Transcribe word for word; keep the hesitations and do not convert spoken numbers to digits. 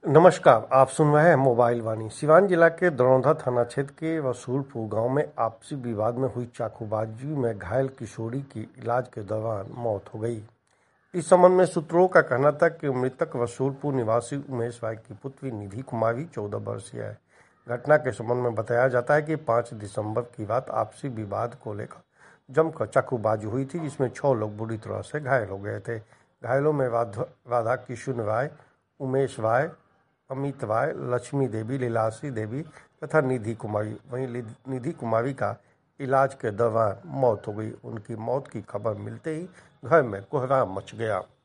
नमस्कार, आप सुन रहे हैं मोबाइल वाणी। सिवान जिला के दरौंधा थाना क्षेत्र के वसूलपुर गांव में आपसी विवाद में हुई चाकूबाजी में घायल किशोरी की इलाज के दौरान मौत हो गई। इस संबंध में सूत्रों का कहना था कि मृतक वसूलपुर निवासी उमेश राय की पुत्री निधि कुमारी चौदह वर्षीय है। घटना के संबंध में बताया जाता है कि पाँच दिसंबर की रात आपसी विवाद को लेकर जमकर चाकूबाजी हुई थी, जिसमें छह लोग बुरी तरह से घायल हो गए थे। घायलों में राधा किशुन राय, उमेश राय, अमित राय, लक्ष्मी देवी, लीलाश्री देवी तथा निधि कुमारी। वहीं निधि कुमारी का इलाज के दौरान मौत हो गई। उनकी मौत की खबर मिलते ही घर में कोहराम मच गया।